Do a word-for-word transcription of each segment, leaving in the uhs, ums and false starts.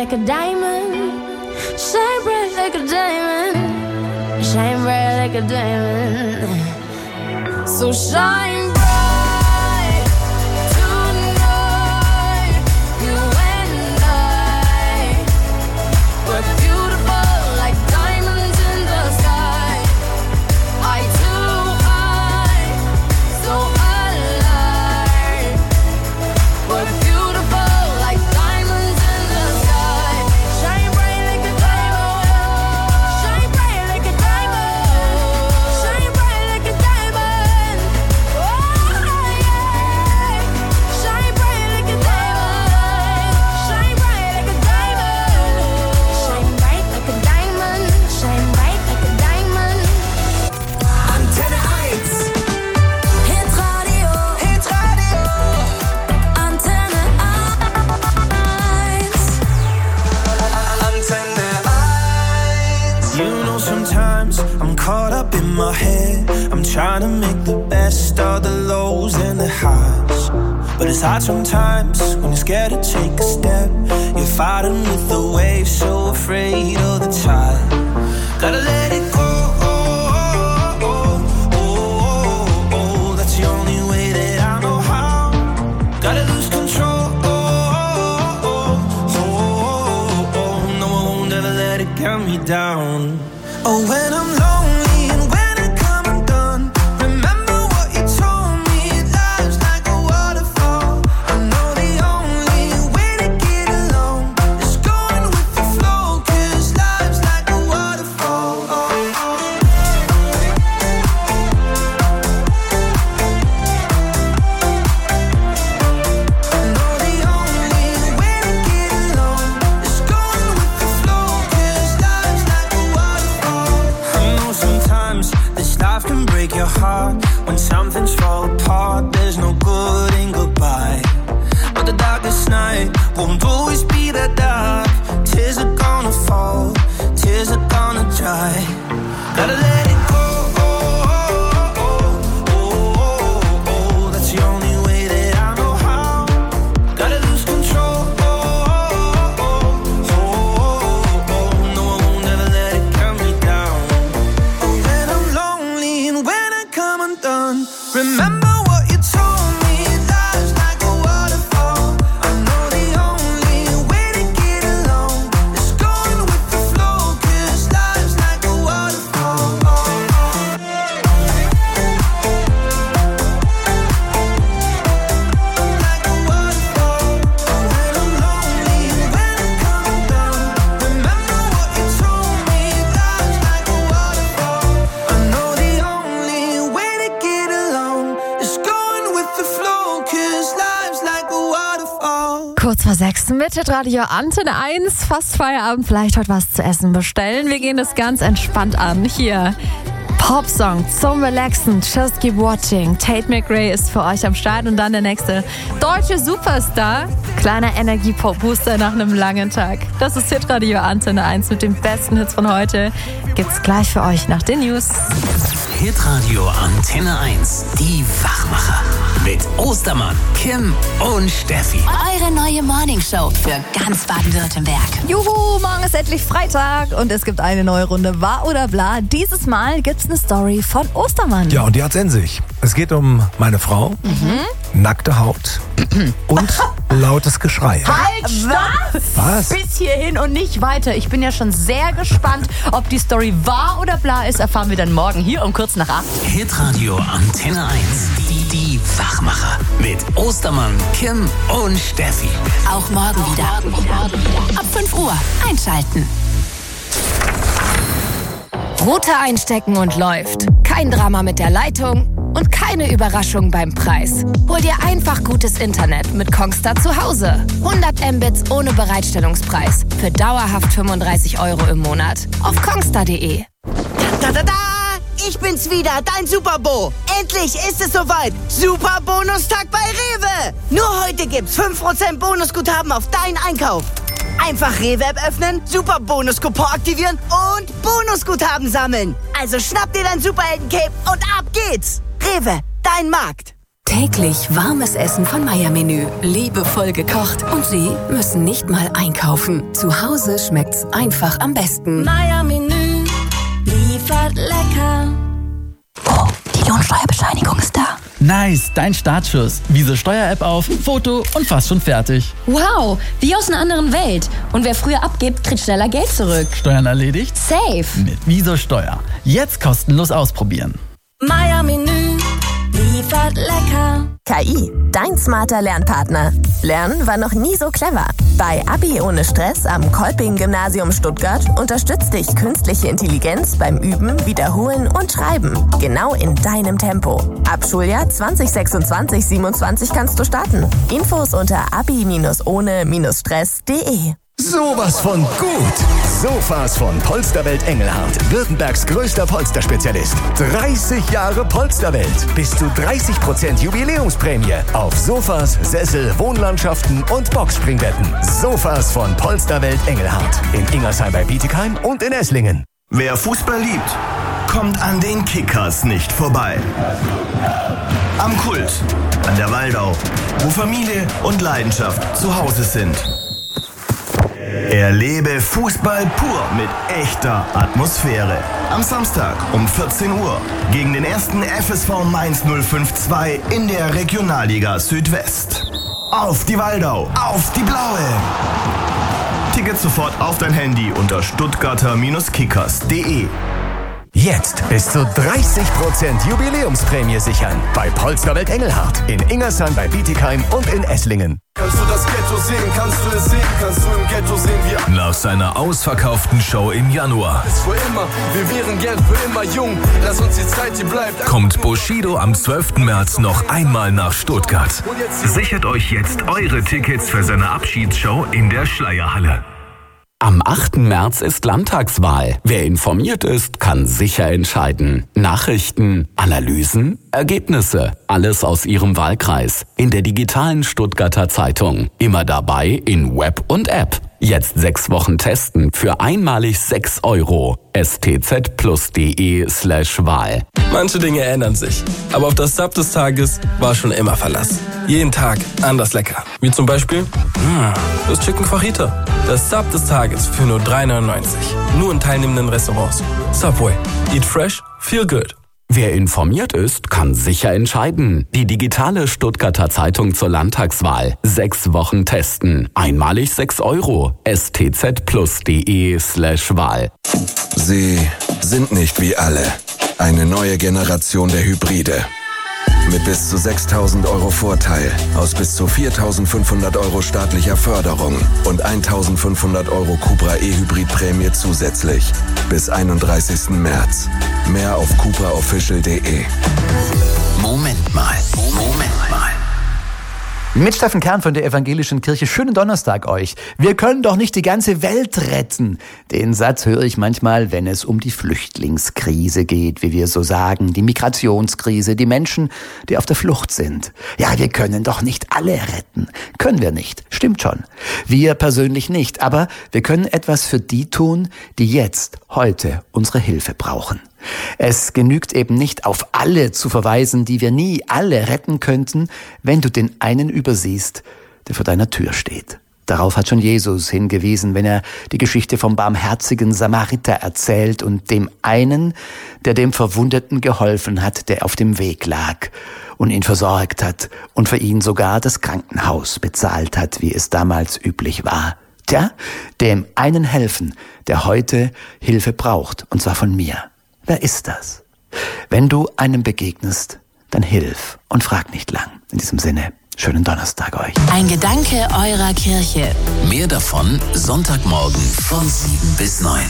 like a diamond. Shine bright like a diamond. Shine bright like a diamond. So shine bright. My head, I'm trying to make the best of the lows and the highs. But it's hard sometimes when you're scared to take a step. You're fighting with the waves, so afraid of the tide. Gotta let it go. That's the only way that I know how. Gotta lose control. No, I won't ever let it get me down. Oh, when I'm lonely. When something's fall apart, there's no good in goodbye. But the darkest night won't always be that dark. Tears are gonna fall, tears are gonna dry. Gotta let it go. That's the only way that I know how. Gotta lose control. No, I won't ever let it calm me down. Oh, when I'm lonely and when undone. Remember what you told me, life's like a waterfall. I know the only way to get along is going with the flow, 'cause life's like a waterfall. Like a waterfall. When I'm lonely and when I come undone. Remember what you told me, life's like a waterfall. I know the only way to get along is going with the flow, 'cause life's like a waterfall. Kurz vor sechs mit Radio Antenne eins, fast Feierabend, vielleicht heute was zu essen bestellen. Wir gehen das ganz entspannt an. Hier, Popsong zum Relaxen, Just Keep Watching. Tate McRae ist für euch am Start und dann der nächste deutsche Superstar. Kleiner Energie-Pop-Booster nach einem langen Tag. Das ist Hitradio Antenne eins mit den besten Hits von heute. Gibt's gleich für euch nach den News. Hitradio Antenne eins, die Wachmacher. Mit Ostermann, Kim und Steffi. Eure neue Morningshow für ganz Baden-Württemberg. Juhu, morgen ist endlich Freitag und es gibt eine neue Runde Wahr oder Bla. Dieses Mal gibt's eine Story von Ostermann. Ja, und die hat's in sich. Es geht um meine Frau, mhm. nackte Haut und lautes Geschrei. Halt, stopp! Was? Bis hierhin und nicht weiter. Ich bin ja schon sehr gespannt, ob die Story wahr oder bla ist, erfahren wir dann morgen hier um kurz nach acht. Hitradio Antenne eins, die, die Wachmacher. Mit Ostermann, Kim und Steffi. Auch morgen wieder. Ab fünf Uhr einschalten. Router einstecken und läuft. Kein Drama mit der Leitung und keine Überraschung beim Preis. Hol dir einfach gutes Internet mit Kongstar zu Hause. hundert Mbits ohne Bereitstellungspreis. Für dauerhaft fünfunddreißig Euro im Monat. Auf kongstar punkt de. Da, da, da! Ich bin's wieder, dein Superbo. Endlich ist es soweit. Super Bonustag bei Rewe. Nur heute gibt's fünf Prozent Bonusguthaben auf deinen Einkauf. Einfach Rewe-App öffnen, Super Bonus-Coupon aktivieren und Bonusguthaben sammeln. Also schnapp dir dein Superhelden-Cape und ab geht's. Rewe, dein Markt. Täglich warmes Essen von Meier-Menü. Liebevoll gekocht. Und Sie müssen nicht mal einkaufen. Zu Hause schmeckt's einfach am besten. Meier-Menü liefert lecker. Oh, die Lohnsteuerbescheinigung ist da. Nice, dein Startschuss. Wieso Steuer-App auf, Foto und fast schon fertig. Wow, wie aus einer anderen Welt. Und wer früher abgibt, kriegt schneller Geld zurück. Steuern erledigt? Safe. Mit Wieso Steuer. Jetzt kostenlos ausprobieren. Meier-Menü liefert lecker. K I, dein smarter Lernpartner. Lernen war noch nie so clever. Bei Abi ohne Stress am Kolping-Gymnasium Stuttgart unterstützt dich künstliche Intelligenz beim Üben, Wiederholen und Schreiben. Genau in deinem Tempo. Ab Schuljahr zwanzig sechsundzwanzig siebenundzwanzig kannst du starten. Infos unter abi ohne stress punkt de. Sowas von gut! Sofas von Polsterwelt Engelhardt. Württembergs größter Polsterspezialist. dreißig Jahre Polsterwelt. Bis zu dreißig Prozent Jubiläumsprämie. Auf Sofas, Sessel, Wohnlandschaften und Boxspringbetten. Sofas von Polsterwelt Engelhardt. In Ingersheim bei Bietigheim und in Esslingen. Wer Fußball liebt, kommt an den Kickers nicht vorbei. Am Kult, an der Waldau, wo Familie und Leidenschaft zu Hause sind. Erlebe Fußball pur mit echter Atmosphäre. Am Samstag um vierzehn Uhr gegen den ersten F S V Mainz null fünf zwei in der Regionalliga Südwest. Auf die Waldau, auf die Blaue! Ticket sofort auf dein Handy unter stuttgarter Kickers punkt de. Jetzt bis zu dreißig Prozent Jubiläumsprämie sichern. Bei Polsterwelt Engelhardt. In Ingersheim bei Bietigheim und in Esslingen. Kannst du das Ghetto sehen? Kannst du es sehen? Kannst du im Ghetto sehen, wie nach seiner ausverkauften Show im Januar ist für immer, wir wären gern für immer jung. Lass uns die Zeit, die bleibt. Kommt Bushido am zwölften März noch einmal nach Stuttgart. Sichert euch jetzt eure Tickets für seine Abschiedsshow in der Schleierhalle. Am achten März ist Landtagswahl. Wer informiert ist, kann sicher entscheiden. Nachrichten, Analysen, Ergebnisse. Alles aus Ihrem Wahlkreis. In der digitalen Stuttgarter Zeitung. Immer dabei in Web und App. Jetzt sechs Wochen testen für einmalig sechs Euro. stzplus.de slash Wahl. Manche Dinge ändern sich. Aber auf das Sub des Tages war schon immer Verlass. Jeden Tag anders lecker. Wie zum Beispiel mh, das Chicken Fajita. Das Sub des Tages für nur drei neunundneunzig. Nur in teilnehmenden Restaurants. Subway. Eat fresh, feel good. Wer informiert ist, kann sicher entscheiden. Die digitale Stuttgarter Zeitung zur Landtagswahl. Sechs Wochen testen. Einmalig sechs Euro. stzplus.de slash Wahl. Sie sind nicht wie alle. Eine neue Generation der Hybride. Mit bis zu sechstausend Euro Vorteil, aus bis zu viertausendfünfhundert Euro staatlicher Förderung und eintausendfünfhundert Euro Cupra E-Hybrid-Prämie zusätzlich. Bis einunddreißigsten März. Mehr auf cupra official punkt de. Moment mal, Moment mal. Mit Steffen Kern von der Evangelischen Kirche. Schönen Donnerstag euch. Wir können doch nicht die ganze Welt retten. Den Satz höre ich manchmal, wenn es um die Flüchtlingskrise geht, wie wir so sagen, die Migrationskrise, die Menschen, die auf der Flucht sind. Ja, wir können doch nicht alle retten. Können wir nicht. Stimmt schon. Wir persönlich nicht. Aber wir können etwas für die tun, die jetzt, heute unsere Hilfe brauchen. Es genügt eben nicht, auf alle zu verweisen, die wir nie alle retten könnten, wenn du den einen übersiehst, der vor deiner Tür steht. Darauf hat schon Jesus hingewiesen, wenn er die Geschichte vom barmherzigen Samariter erzählt und dem einen, der dem Verwundeten geholfen hat, der auf dem Weg lag und ihn versorgt hat und für ihn sogar das Krankenhaus bezahlt hat, wie es damals üblich war. Tja, dem einen helfen, der heute Hilfe braucht, und zwar von mir. Wer ist das? Wenn du einem begegnest, dann hilf und frag nicht lang. In diesem Sinne, schönen Donnerstag euch. Ein Gedanke eurer Kirche. Mehr davon Sonntagmorgen von sieben bis neun.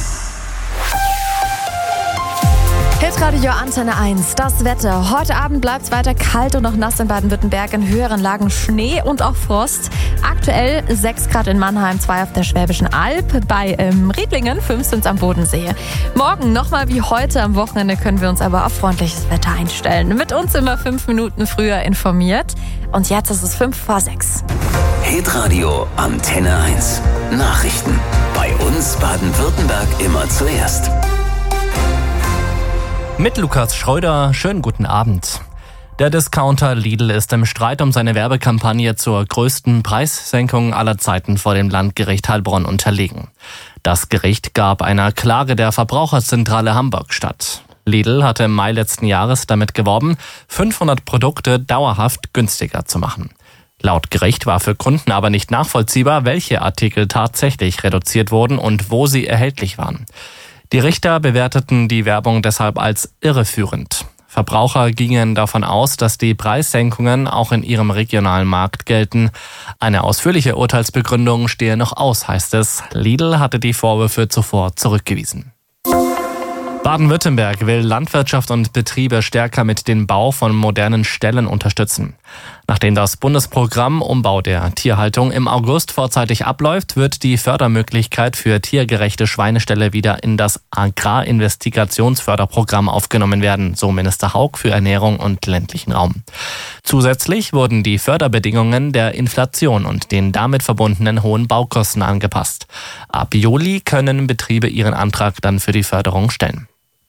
Hitradio Antenne eins, das Wetter. Heute Abend bleibt es weiter kalt und noch nass in Baden-Württemberg, in höheren Lagen Schnee und auch Frost. Aktuell sechs Grad in Mannheim, zwei auf der Schwäbischen Alb, bei ähm, Riedlingen fünf sind am Bodensee. Morgen nochmal wie heute am Wochenende können wir uns aber auf freundliches Wetter einstellen. Mit uns immer fünf Minuten früher informiert. Und jetzt ist es fünf vor sechs. Hitradio Antenne eins. Nachrichten. Bei uns Baden-Württemberg immer zuerst. Mit Lukas Schreuder, schönen guten Abend. Der Discounter Lidl ist im Streit um seine Werbekampagne zur größten Preissenkung aller Zeiten vor dem Landgericht Heilbronn unterlegen. Das Gericht gab einer Klage der Verbraucherzentrale Hamburg statt. Lidl hatte im Mai letzten Jahres damit geworben, fünfhundert Produkte dauerhaft günstiger zu machen. Laut Gericht war für Kunden aber nicht nachvollziehbar, welche Artikel tatsächlich reduziert wurden und wo sie erhältlich waren. Die Richter bewerteten die Werbung deshalb als irreführend. Verbraucher gingen davon aus, dass die Preissenkungen auch in ihrem regionalen Markt gelten. Eine ausführliche Urteilsbegründung stehe noch aus, heißt es. Lidl hatte die Vorwürfe zuvor zurückgewiesen. Baden-Württemberg will Landwirtschaft und Betriebe stärker mit dem Bau von modernen Ställen unterstützen. Nachdem das Bundesprogramm Umbau der Tierhaltung im August vorzeitig abläuft, wird die Fördermöglichkeit für tiergerechte Schweineställe wieder in das Agrarinvestigationsförderprogramm aufgenommen werden, so Minister Haug für Ernährung und ländlichen Raum. Zusätzlich wurden die Förderbedingungen der Inflation und den damit verbundenen hohen Baukosten angepasst. Ab Juli können Betriebe ihren Antrag dann für die Förderung stellen.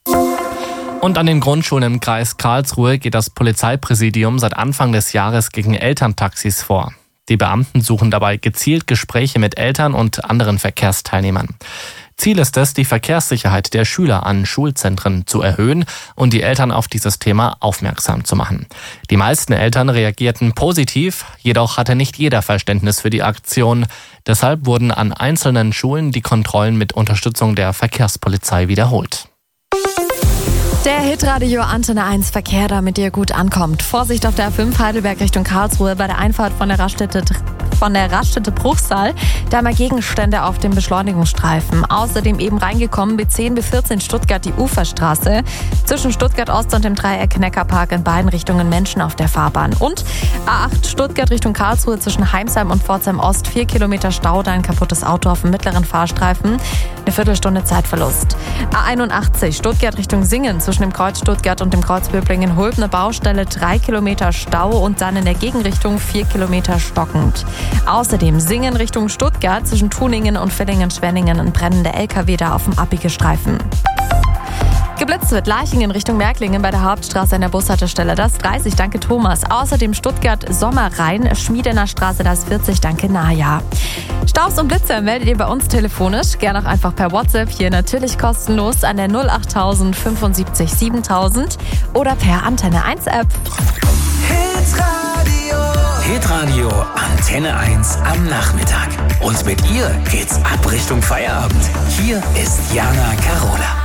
Und an den Grundschulen im Kreis Karlsruhe geht das Polizeipräsidium seit Anfang des Jahres gegen Elterntaxis vor. Die Beamten suchen dabei gezielt Gespräche mit Eltern und anderen Verkehrsteilnehmern. Ziel ist es, die Verkehrssicherheit der Schüler an Schulzentren zu erhöhen und die Eltern auf dieses Thema aufmerksam zu machen. Die meisten Eltern reagierten positiv, jedoch hatte nicht jeder Verständnis für die Aktion. Deshalb wurden an einzelnen Schulen die Kontrollen mit Unterstützung der Verkehrspolizei wiederholt. Der Hitradio Antenne eins Verkehr, damit ihr gut ankommt. Vorsicht auf der A fünf Heidelberg Richtung Karlsruhe bei der Einfahrt von der Raststätte von der Raststätte Bruchsal. Da mal Gegenstände auf dem Beschleunigungsstreifen. Außerdem eben reingekommen B zehn, B vierzehn Stuttgart die Uferstraße. Zwischen Stuttgart Ost und dem Dreieck Neckarpark in beiden Richtungen Menschen auf der Fahrbahn. Und A acht Stuttgart Richtung Karlsruhe zwischen Heimsheim und Pforzheim Ost. Vier Kilometer Stau, da ein kaputtes Auto auf dem mittleren Fahrstreifen. Eine Viertelstunde Zeitverlust. A einundachtzig Stuttgart Richtung Singen zwischen dem Kreuz Stuttgart und dem Kreuz Böblingen-Hulb eine Baustelle, drei Kilometer Stau und dann in der Gegenrichtung vier Kilometer stockend. Außerdem Singen Richtung Stuttgart zwischen Tuningen und Villingen-Schwenningen ein brennender L K W da auf dem Abbiegestreifen. Geblitzt wird Leichingen Richtung Märklingen bei der Hauptstraße an der Bushaltestelle. Das dreißig, danke Thomas. Außerdem Stuttgart Sommerrhein, Schmiedener Straße, das vierzig, danke Naja. Staus und Blitze meldet ihr bei uns telefonisch. Gerne auch einfach per WhatsApp, hier natürlich kostenlos an der null acht tausend fünfundsiebzig siebentausend oder per Antenne eins App. Hitradio. Hitradio Antenne eins am Nachmittag. Und mit ihr geht's ab Richtung Feierabend. Hier ist Jana Carola.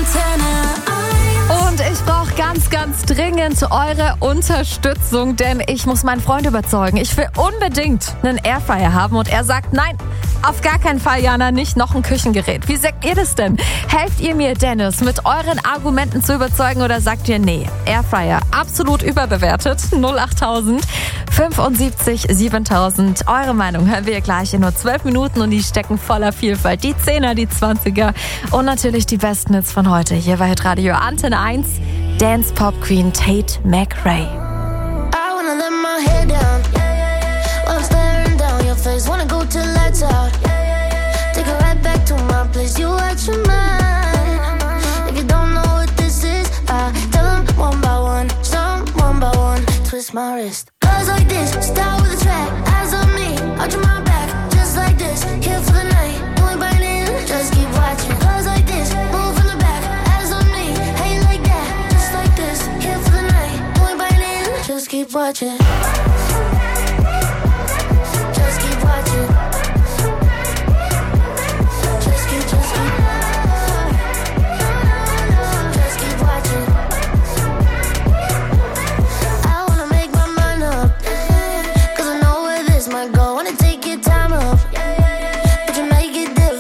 Und ich brauche ganz, ganz dringend eure Unterstützung, denn ich muss meinen Freund überzeugen. Ich will unbedingt einen Airfryer haben und er sagt, nein, auf gar keinen Fall, Jana, nicht noch ein Küchengerät. Wie sagt ihr das denn? Helft ihr mir, Dennis, mit euren Argumenten zu überzeugen oder sagt ihr, nee, Airfryer absolut überbewertet? null acht tausend fünfundsiebzig siebentausend. Eure Meinung hören wir gleich in nur zwölf Minuten und die stecken voller Vielfalt. Die Zehner, die Zwanziger und natürlich die besten Hits von heute. Hier bei Hitradio Antenne eins, Dance Pop Queen Tate McRae. I wanna let my head down while I'm staring down your face. Wanna go till lights out. Take it right back to my place. You out your mind. If you don't know what this is, I tell them one by one. Some one by one. Twist my wrist.